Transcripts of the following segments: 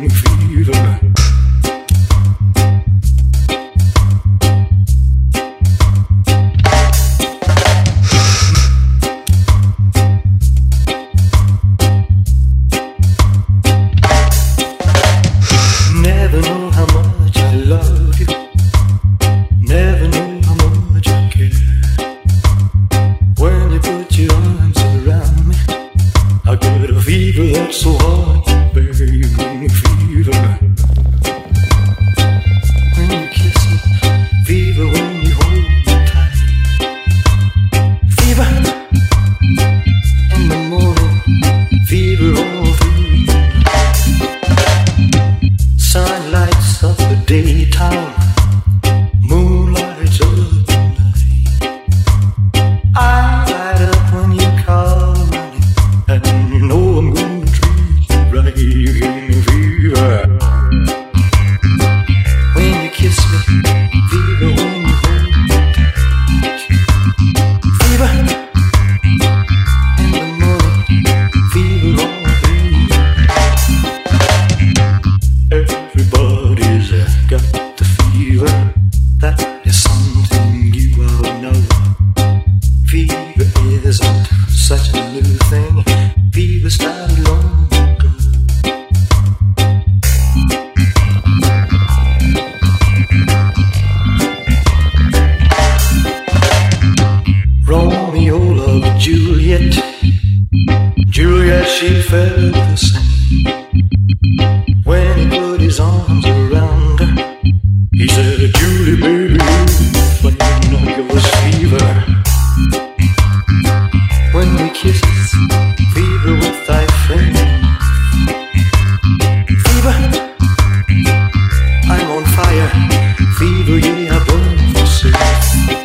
me fever. Never know how much I love you. Never know how much I care. When you put your arms around me, I get a fever that's so hard to bear. You give me fever. When you kiss me, fever when you hold me tight. Fever in the morning, fever all through the night. Sun lights up the daytime, moonlights up the night. I light up when you call my name, and you know I'm gonna treat you right. You give me fever. When you kiss me, fever when you hold me tight. Fever in the morning, fever all through the night. Everybody's got the fever. That is something you all know. Fever isn't such a new thing. Fever started long ago. Romeo loved Juliet. Juliet, she felt the same. When he put his arms around her, he said, Julie, baby, you're the flame of your fever. When we kiss, fever with thy flame. Fever, I'm on fire. Fever, yeah, I burn for safe.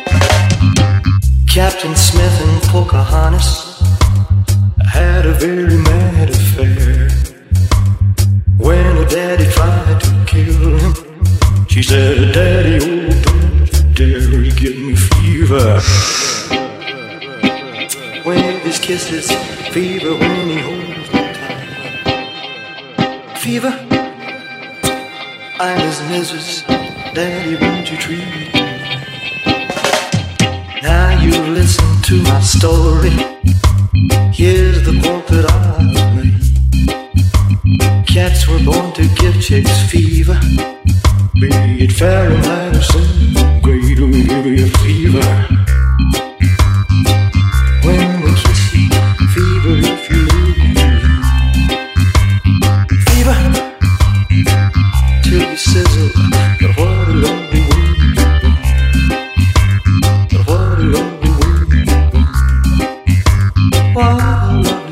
Captain Smith and Pocahontas had a very mad affair. When her daddy tried to kill him, she said, Daddy, oh, don't you dare give me fever. When his kisses, fever when he holds me tight. Fever, I'm his missus. Daddy, won't you treat me right? Now you listen to my story. Here's the quote that I made. Cats were born to give chicks fever. Be it Fahrenheit or centigrade, we give you fever. When we kiss you, fever if you leave. Fever till you sizzle. But what a lovely world you've been. But what a lovely world you've been. What a lovely world.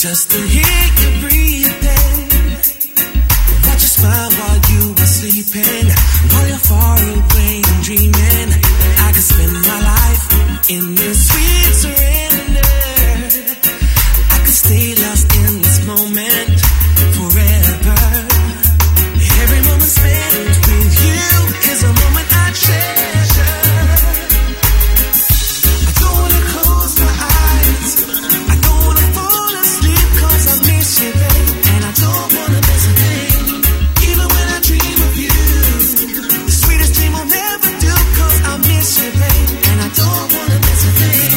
Just to hear you breathing, watch you smile while you were sleeping, while you're far away and dreaming. I could spend my life in this sweet surrender. I could stay lost in this moment forever. Every moment spent with you is a moment I treasure. I don't wanna close my eyes, I don't wanna fall asleep, cause I miss you, babe, and I don't wanna miss a thing. Even when I dream of you, the sweetest dream I'll never do, cause I miss you, babe, and I don't wanna miss a thing.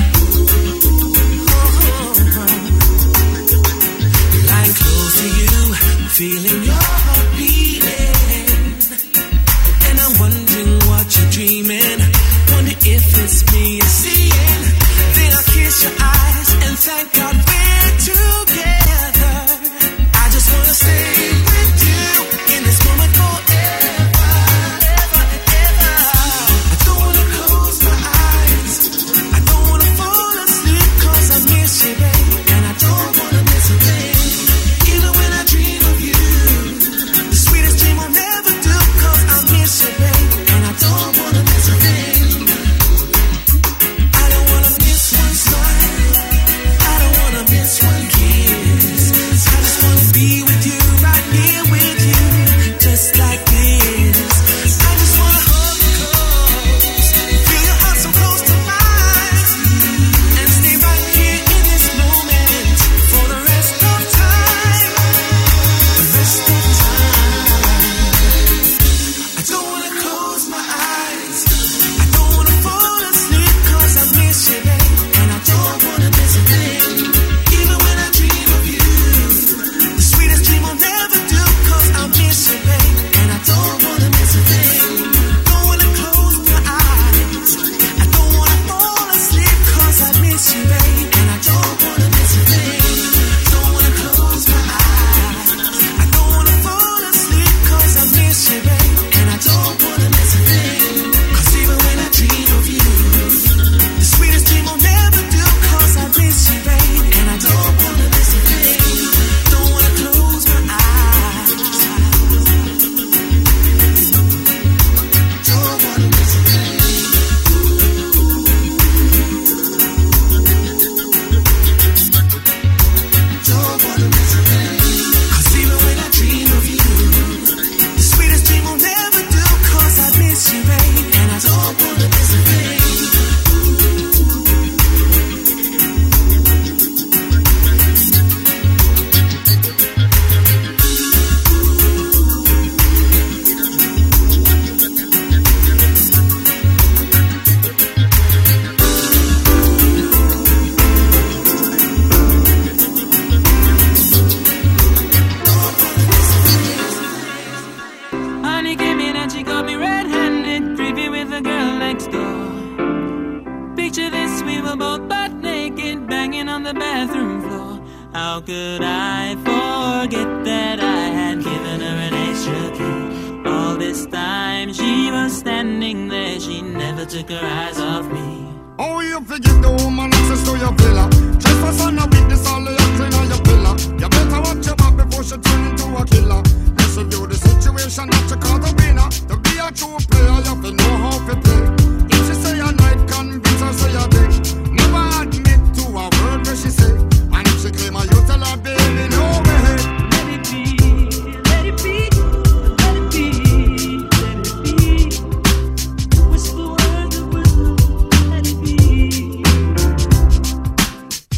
Lying close to you, feeling your heart beating, and I'm wondering what you're dreaming. Wonder if it's me you're seeing. Then I'll kiss your eyes and thank God we're together. I just wanna stay with you in this moment forever, ever, ever. I don't wanna close my eyes, I don't wanna fall asleep, cause I miss you, babe, and I don't wanna miss a thing. Even when I dream of you, the sweetest dream I'll never do, cause I miss you, babe, and I don't wanna miss a thing. I don't wanna miss one smile, I don't wanna miss one kiss. I just wanna be with you, right here with you, just like this. I just wanna hold you close, feel your heart so close to mine, and stay right here in this moment for the rest of time. The rest of time. I don't wanna close my eyes, I don't wanna fall asleep, cause I miss you, babe, and I don't wanna miss a thing. Even when I dream of you, the sweetest dream I'll never do, cause I miss you, babe, and I don't wanna miss a thing. Don't wanna close my eyes, I don't wanna fall asleep, cause I miss you, babe, and I don't wanna miss a thing. Don't wanna close my eyes, I don't wanna fall asleep, cause I miss you, babe, and I don't wanna miss a thing. Cause even when I dream of you, the sweetest dream I'll never do, cause I miss you, babe, and I don't wanna miss a thing. Don't wanna close my eyes, don't wanna miss a thing. Don't wanna miss a thing. Cause even when I dream of you, the sweetest dream I'll never do, cause I miss you, babe, and I don't wanna miss a thing. Honey came in and she got me red-handed, creepy with the girl next door. Picture this, we were both butt naked, banging on the bathroom floor. How could I forget that I had given her an extra key? All this time she was standing there, she never took her eyes off me. Oh, you forgive the woman access to your villa. Trespass on a witness, all the acting on your pillar. You better watch your back before she turn into a killer. Let's review the situation, not to call the winner. To be a true player, you have to know how to play. If she say a night, convince her say a day. Never admit to a word where she say. And if she claim her, you tell her, baby, no way. Let it be, let it be, let it be, let it be. Whisper words of wisdom, let it be.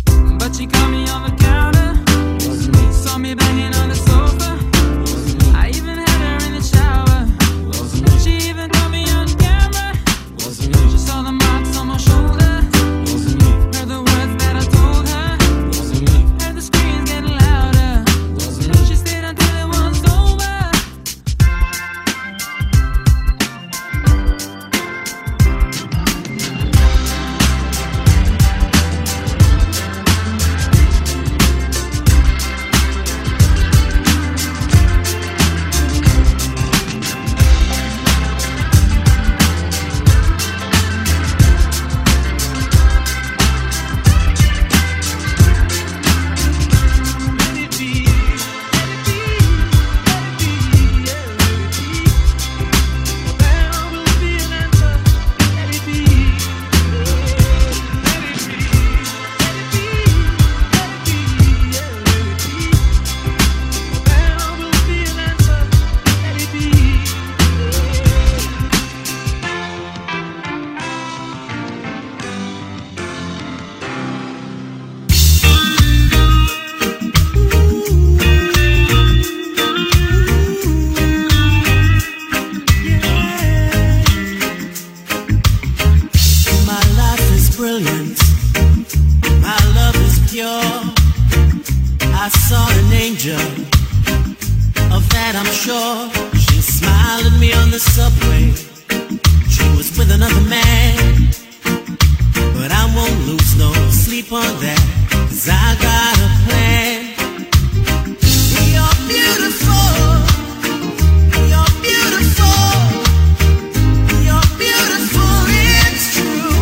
pure. I saw an angel, of that I'm sure. She smiled at me on the subway. She was with another man, but I won't lose no sleep on that, 'cause I got a plan. You're beautiful, you're beautiful, you're beautiful, it's true.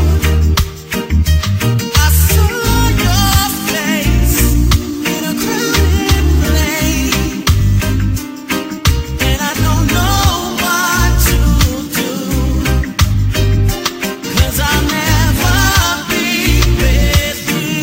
I saw your face in a crowded plane, and I don't know what to do, 'cause I'll never be with you.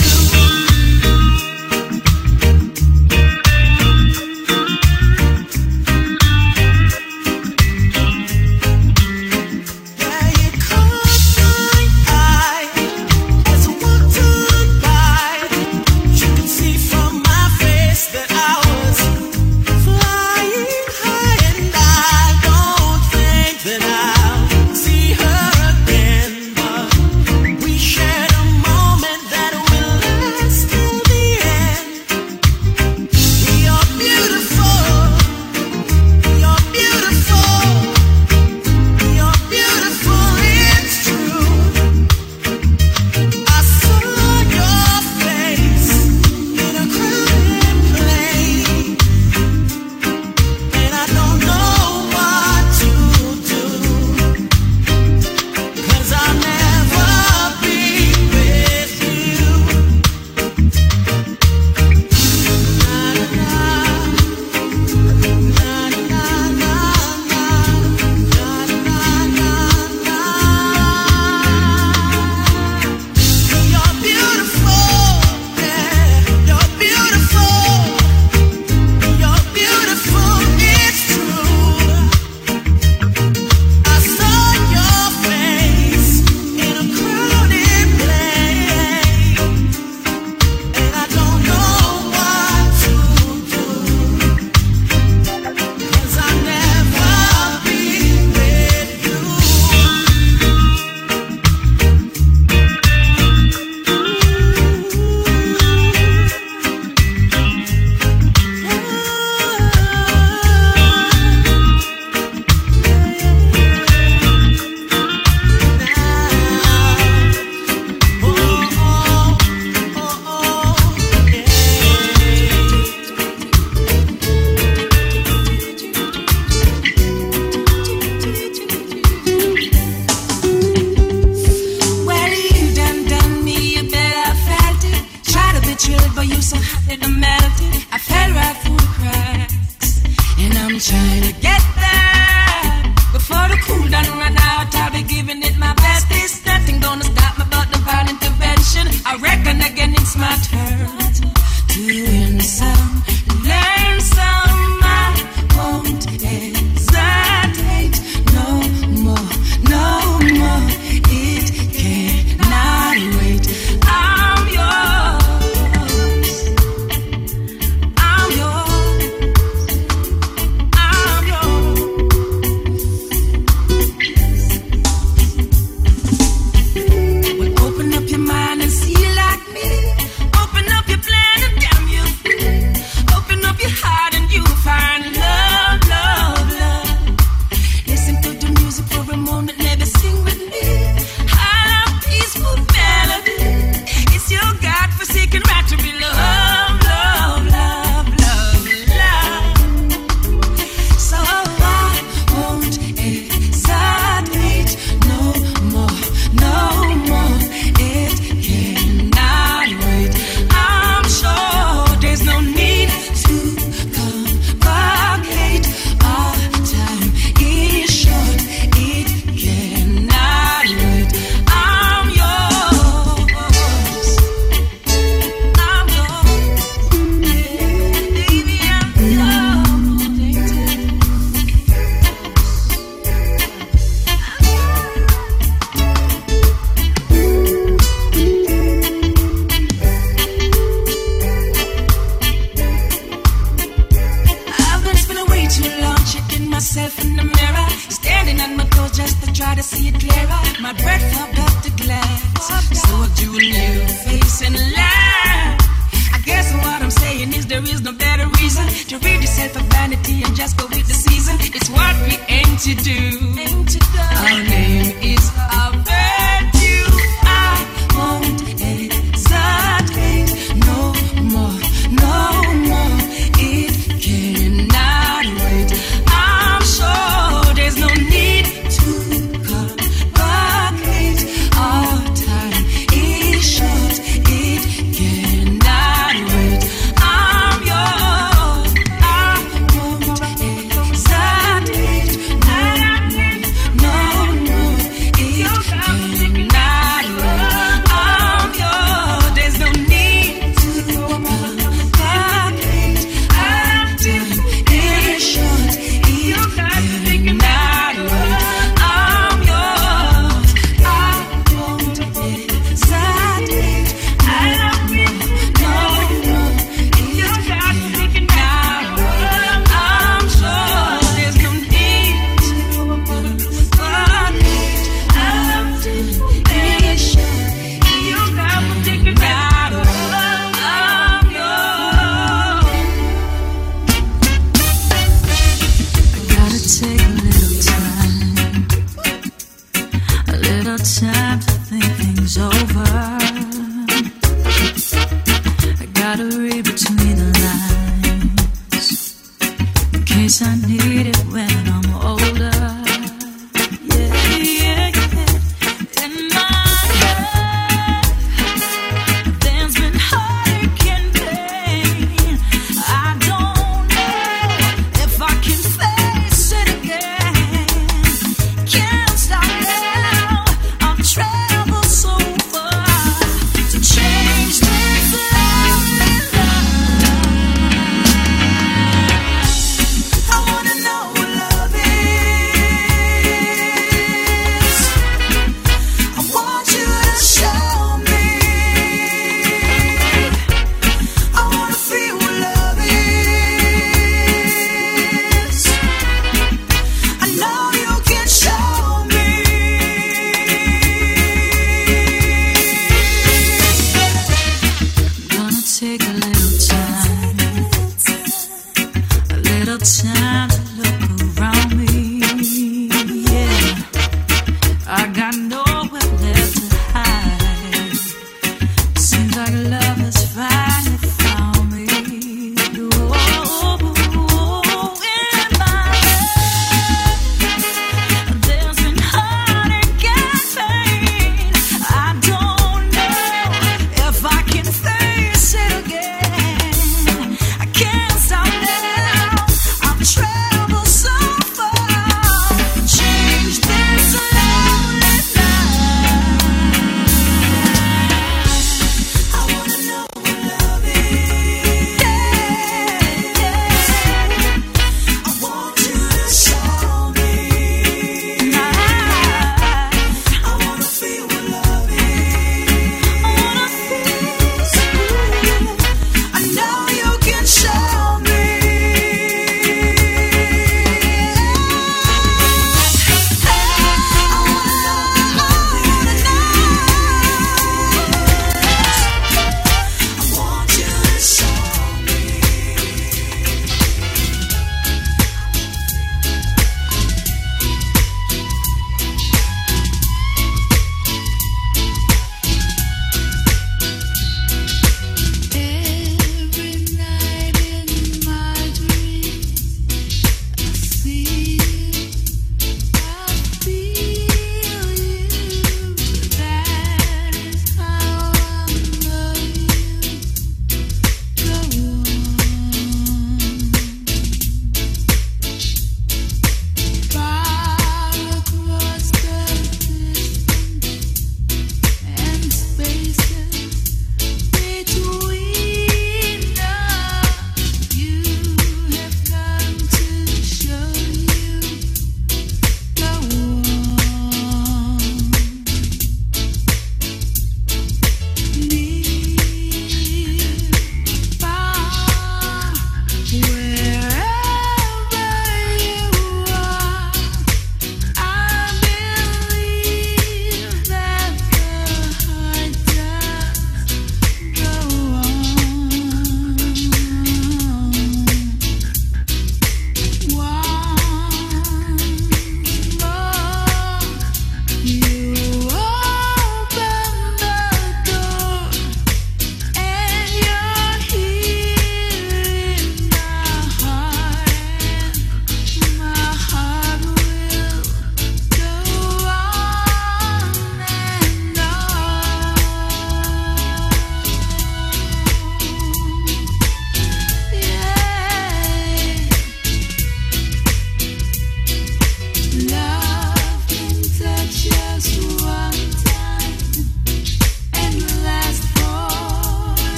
Yeah, you caught my eye as I walked on by. You could see from my face that I was flying high, and I don't think that I'll see her again. But we shared a moment that will last till the end. You're beautiful, you're beautiful, you're beautiful, it's true. I saw your face in a crowded plane, and I don't know what to do, 'cause I'll never be with you. Na na na na na na na na na. You're beautiful, yeah, you're beautiful, you're beautiful, it's true. I saw your face in a crowded plane, and I don't know what to do, 'cause I'll never be with you. Well, you done me, you bet I felt it. Try to be chilled, but you so hot that I melted. I fell right through the cracks, and I'm trying to get there. Before the cool down run out, I'll be giving it my best. There's nothing gonna stop me but divine intervention. I reckon again it's my turn to win some, learn some. I won't hesitate no more, no more. It cannot wait. I'm yours. I'm yours. I'm yours. Well, open up your mind and see like me. Open take a little time to look around me. Yeah, I got nowhere left to hide. Seems like love has finally found me. In my life, there's been heartache and pain. I don't know if I can face it again.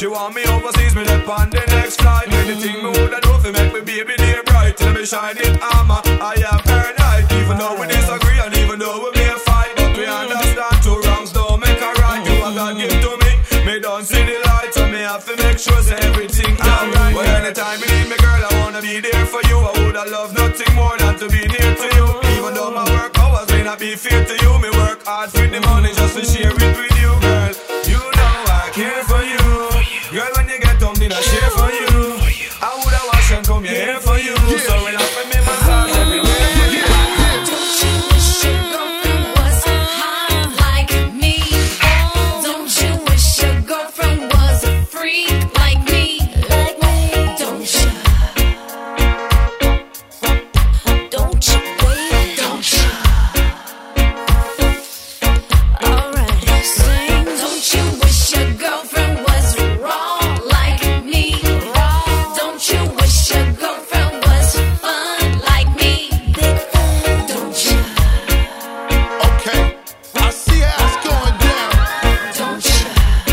She want me overseas, me up on the next flight. Anything me woulda do fi make me baby day bright. Till me shining armor, I am her night. Even though we disagree and even though we may fight, but we understand two wrongs don't make a right. You a God give to me, me don't see the light, so me have to make sure say everything alright. Well, anytime you need me, girl, I wanna be there for you. I woulda love nothing more than to be near to you. Even though my work hours may not be fair to you, me work hard for the money just to share it with you, girl. You know I care for you, girl. When you get something I share for you, I woulda wash and comb your hair for you. So when I put me massage everywhere for you. Don't you wish your girlfriend was hot like me? Don't you wish your girlfriend was a freak like me? Don't you? Don't you, baby? Don't you? Alright, sing. Don't you wish your girlfriend was raw like me? Don't you wish your girlfriend was fun like me? Don't you? Okay, I see how it's going down. Don't you?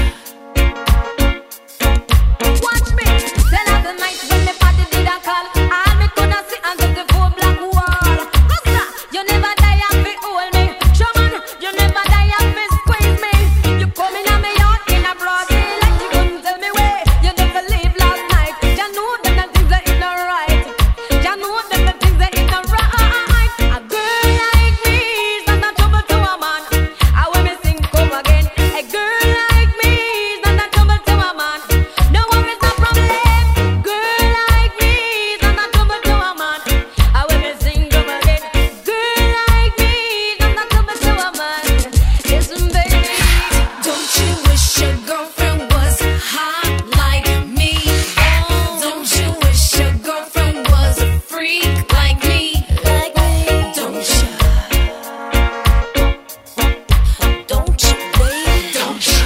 Watch me. Then at the night when me party did a call, all me coulda see under the four black wall. Costa, you never die and fi hold me. Shaman, you never die and fi squeeze me. You come in on me yard in a broad daylight, you couldn't tell me where you never leave last night. You know them the things that ain't no right. You know them the things that ain't no right. A girl like me is not a trouble to a man. I when me sing come again. A girl like me is not a trouble to a man. No worries, no problem. Girl like me is not a trouble to a man. I when me sing come again. Girl like me is not a trouble to a man. Listen, baby, don't you wish your girlfriend was hot like me? Don't you wish your girlfriend was a freak like me? Don't you? Don't you, baby? Don't you?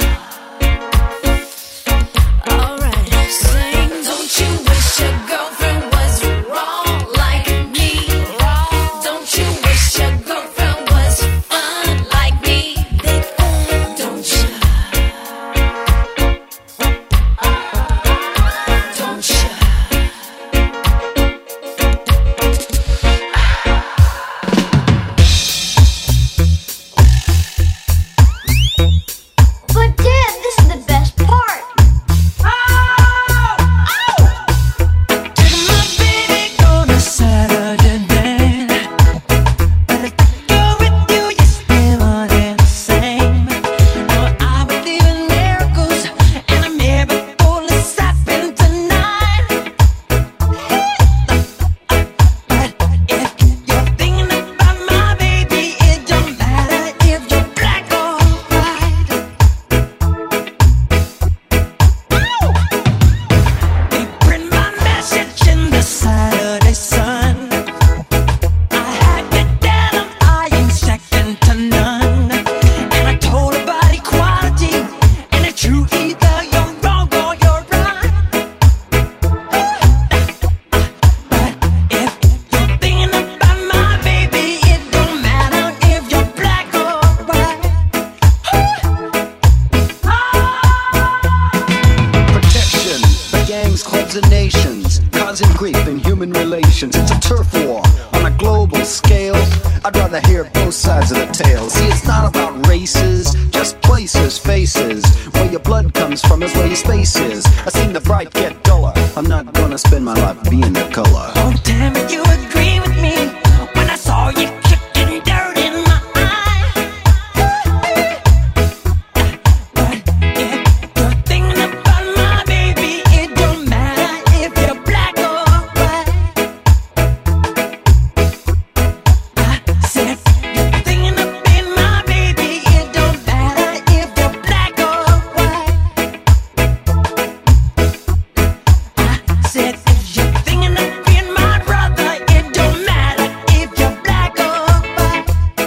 Alright, sing. Don't you wish your girlfriend was raw like me? Don't you wish your girlfriend was fun like me? Don't you? Don't you? But Dad, this is the best part. Taking my baby on a Saturday night. But if you're with you, you still aren't the same. Oh, I believe in miracles, and a miracle is happening tonight. But if you're thinking about my baby, it don't matter if you're black or white. They print my message in the Saturday Sun. I had to tell 'em I ain't second to none. And I told about equality, and it's true either you're wrong or you're right. But if you're thinking about my baby, it don't matter if you're black or white. Protection, the gangs, clubs, and nations, causing grief in human relations. It's a turf war on a global scale. I'd rather hear both sides of the tale. See, it's not about races, just places, faces. Where your blood comes from is where your space is. I've seen the bright get duller. I'm not gonna spend my life being the color. Oh, damn it, you agree with me when I saw you kicking dirt in my eye. But if you're thinking about my baby, it don't matter if you're black or white. I said, you're thinking about my baby, it don't matter if you're black or white. I said, if you're thinking of being my brother, it don't matter if you're black or white.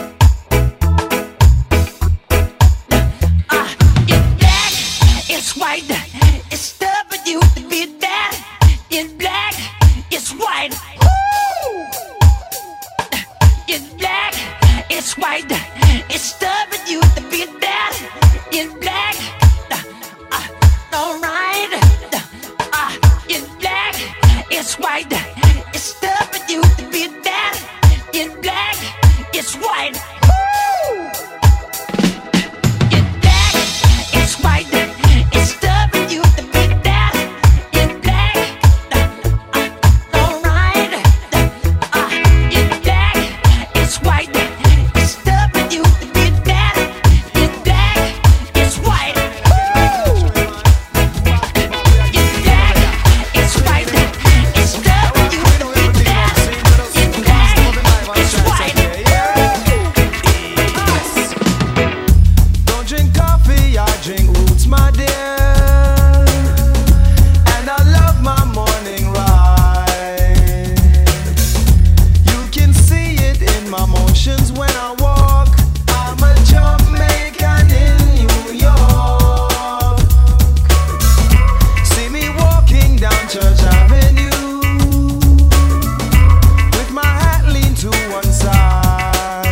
It's black, it's white, it's stubborn you to be that. It's black, it's white. Woo! It's black, it's white, it's stubborn you to be that. It's black, alright. it's white. It's stubborn you to be bad. It's black, it's white. Woo! It's black, it's white. It's stubborn you to be bad. It's black, alright. It's black, it's white. It's stubborn you to be bad. It's black, it's white. Woo! It's black, it's white. It's stubborn you to be bad. It's black, it's white. Don't drink coffee, I drink roots, my dear. And I love my morning ride. You can see it in my motions when I walk. I'm a Jamaican in New York. See me walking down Church Avenue with my hat leaned to one side.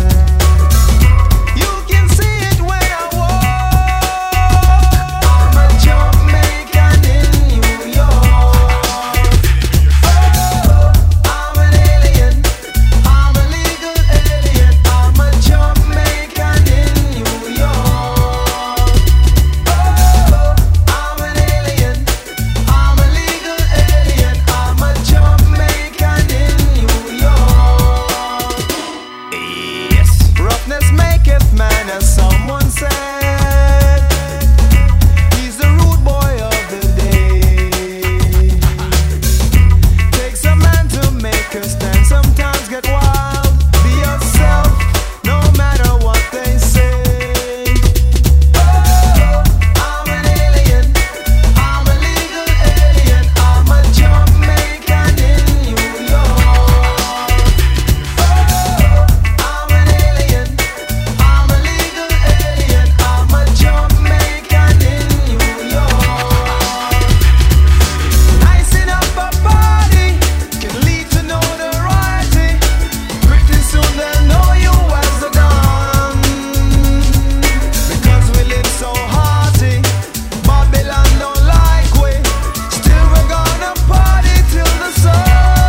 You can see it when I walk. I'm a Jamaican in New York. Oh, I'm an alien. I'm a legal alien. I'm a Jamaican in New York. Oh, I'm an alien. I'm a legal alien. I'm a Jamaican in New York. Yes. Roughness maketh man, as someone said. He's the rude boy of the day. Takes a man to make a stand. Sometimes get wild. Be yourself, no matter what they say. Oh, I'm an alien. I'm a legal alien. I'm a Jamaican in New York. Oh, I'm an alien. I'm a legal alien. I'm a Jamaican in New York. Icing up a party can lead to notoriety. Pretty soon they'll know you as the Don. Because we live so hearty, Babylon don't like we. Still we're gonna party till the sun.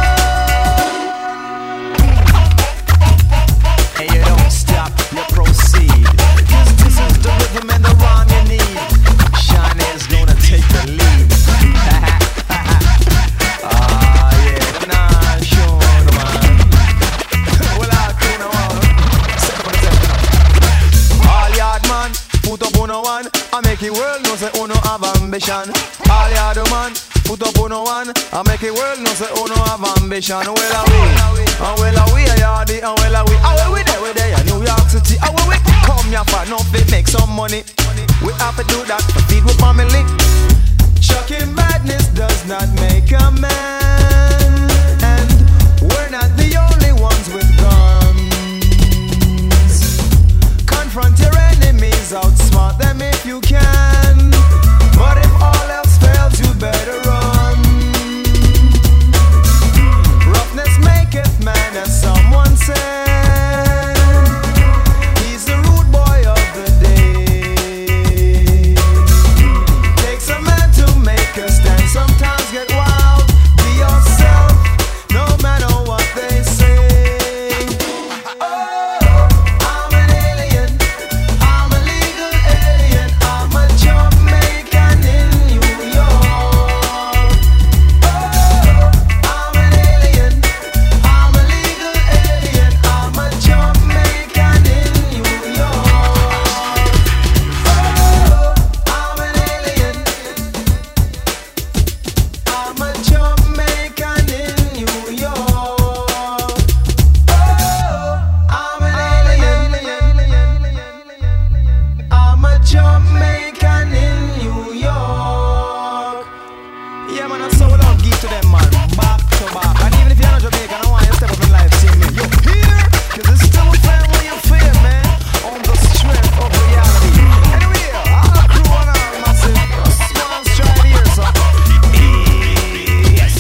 And you don't stop, you proceed. 'Cause this is the rhythm and the rhyme you need. Shanae's gonna take the lead. Ah, yeah, nah, sure, man. Well, I clean around. All yard man, put up on one. I make it world know say uno have ambition. All yard man, put up on one. I make it world know say uno have ambition. Well, we a yardy, and well, we there, in New York City. We come here for nothing, make some money. We have to do that to feed with family. Chucking madness does not make a man, and we're not the only ones with guns. Confront your enemies, outsmart them if you can. But if all else fails, you better run. Roughness maketh man, as someone said. He's the rude boy of the day. Takes a man to make a stand. Sometimes get wild. Be yourself, no matter what they say. Oh, I'm an alien. I'm a legal alien. I'm a Jamaican in New York. Oh, I'm an alien. I'm a legal alien. I'm a Jamaican in New York. Oh, I'm an alien. I'm a Jamaican in New York. Oh, I'm an alien. I'm a Jamaican in New York. Yeah, man, I'm so love give to them, man. Back to back. And even if you're not Jamaican, I want you to step up in life, see me. You here? 'Cause it's still a fan when you feel, man. On the strength of reality. Anyway, all the crew and all massive. Smalls try to hear something. Yes.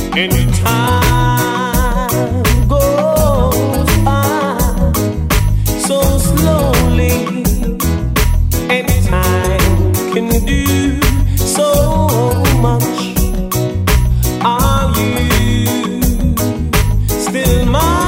And time goes by so slowly, and time can do so much. Are you still mine?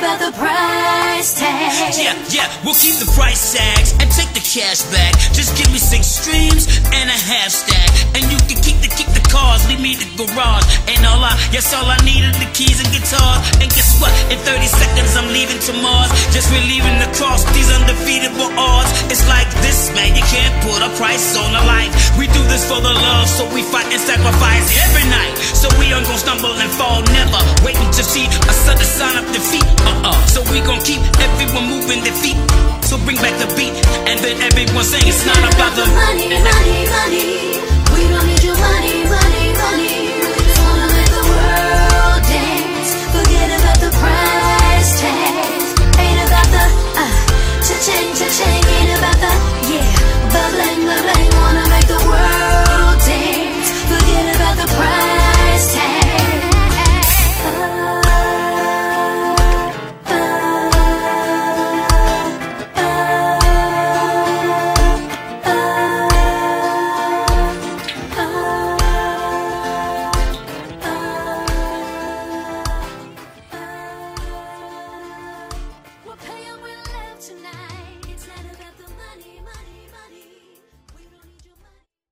about the price tag. Yeah, we'll keep the price tags and take the cash back. Just give me 6 streams and a half stack, and you can keep the cars, leave me the garage. And all I needed the keys and guitar. And guess what? In 30 seconds I'm leaving to Mars. Just relieving the cross, these undefeatable odds. It's like this, man, you can't put a price on a life. We do this for the love, so we fight and sacrifice every night. So we aren't gonna stumble and fall, never waiting to see a sudden sign of defeat. So we gon' keep everyone moving their feet. So bring back the beat, and then everyone sing. It's not about the money.